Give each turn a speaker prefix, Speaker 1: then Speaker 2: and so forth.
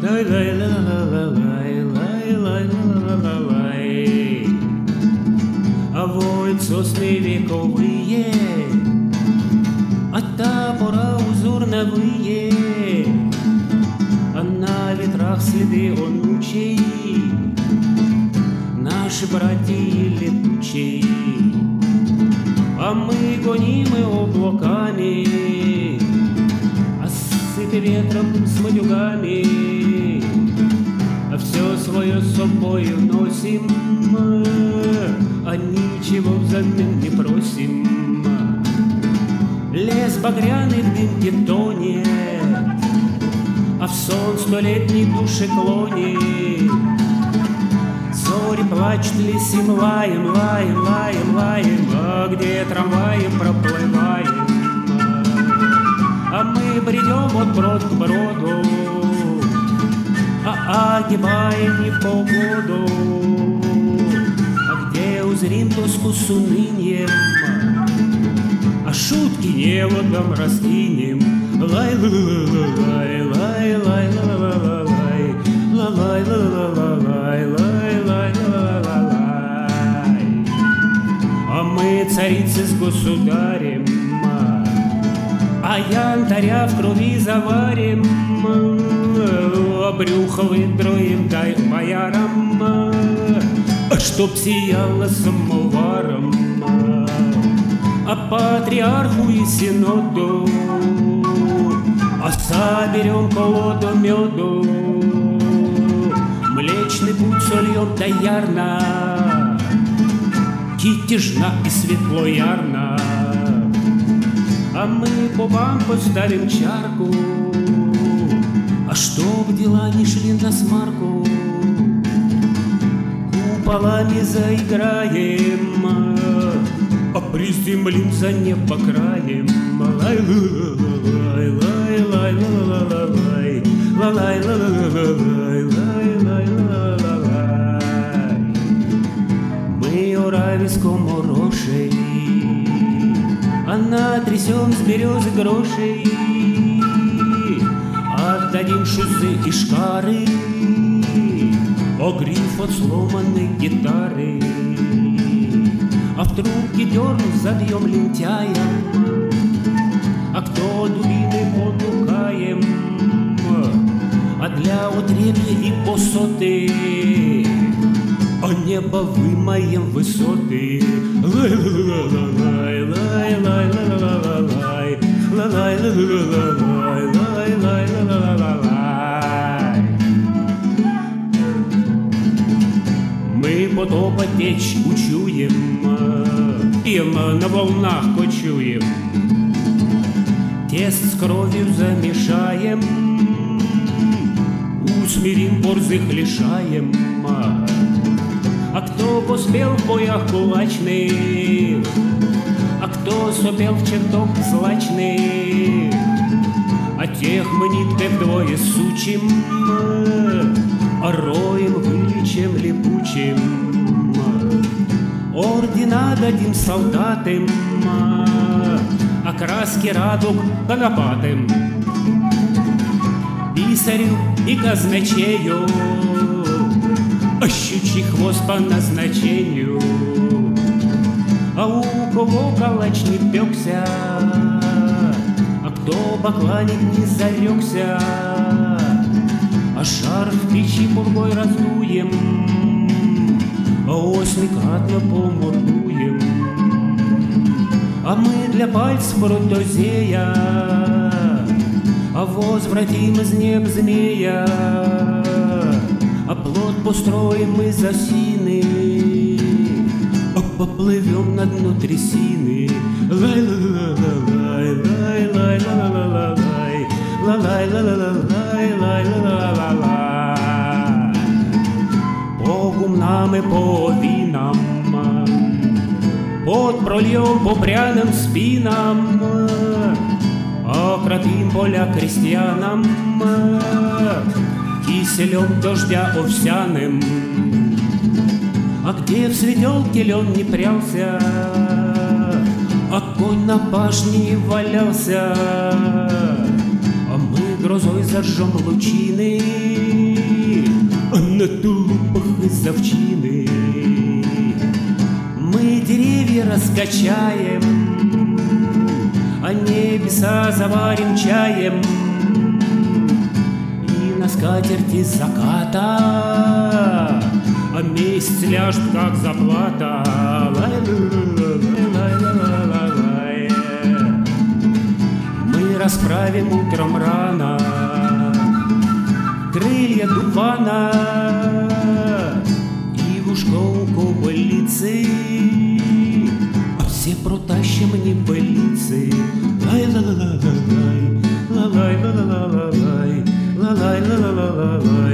Speaker 1: Лай-лай-ла-ла-ла-лай, а воют сосны вековые, от топора узорновые, а на ветрах следы онучей, наши братья летучие, а мы гонимы облаками, осыпи ветром с матюгами, а все свое с собой носим, а ничего взамен не просим. Лес багряный в дымке тонет, а в сон столетней души клонит. Зори плачут лисим лаем, лаем, лаем, лаем, а где трамваем проплываем. А мы бредем от брод к броду, а огибаем непогоду. А где узрим тоску с унынием, а шутки неводом раскинем. Лай-лай-лай-лай-лай-лай-лай-лай, лай-лай-лай-лай-лай-лай. А мы царицы с государем, а янтаря в крови заварим, а брюхо выдроем дай боярам, чтоб сияло самоваром. А патриарху и синоду, а соберем колоду меду, Млечный путь сольем доярно, китежно и светло ярно. А мы по вам поставим чарку, а чтоб дела не шли на смарку, куполами заиграем, а приземлимся небо краем. Лай-лай-лай-лай-лай-лай-лай, лай-лай-лай-лай-лай-лай. Мы орависком орошей, а натрясем с березы грошей, отдадим шузы и шкары, о гриф от сломанной гитары. А в трубке дернув забьем лентяя, а кто дубины понукаем, а для утребья и посоты, а небо вымоем высоты. Лай-лай-лай-лай-лай-лай-лай, лай-лай-лай-лай-лай-лай-лай. Мы потопа течь учуем, им на волнах кочуем, тест с кровью замешаем, усмирим борзых лишаем. А кто поспел в боях кулачных, а кто сопел в чертог злачных, а тех мы ниткой вдвое сучим, а роем вылечим липучим. Ордена дадим солдатам, а краски радуг конопатым, писарю и казначею, а щучий хвост по назначению. А у кого калач не пекся, а кто бакланить не зарекся, а шар в печи пургой раздуем, а осьмикратно помордуем. А мы для пальцев протозея, а возвратим из неб змея, а плод построим из осины, а поплывем на дно трясины. Лай-лай-лай-лай-лай-лай-лай-лай, лай-лай-лай-лай-лай-лай-лай. По гумнам и по винам, пот прольем по пряным спинам, окропим поля крестьянам киселем дождя овсяным. А где в светелке лен не прялся, а конь на пашне валялся, а мы грозой зажжем лучины, а на тулупах из овчины мы деревья раскачаем, а небеса заварим чаем, и на скатерти заката, а месяц ляжет, как заплата. Мы расправим утром рано крылья тумана и в ушко уколицы, а все протащим небылицы. Лай-ла-ла-ла-лай, лай-ла-ла-ла-лай, лай-ла-ла-ла-лай.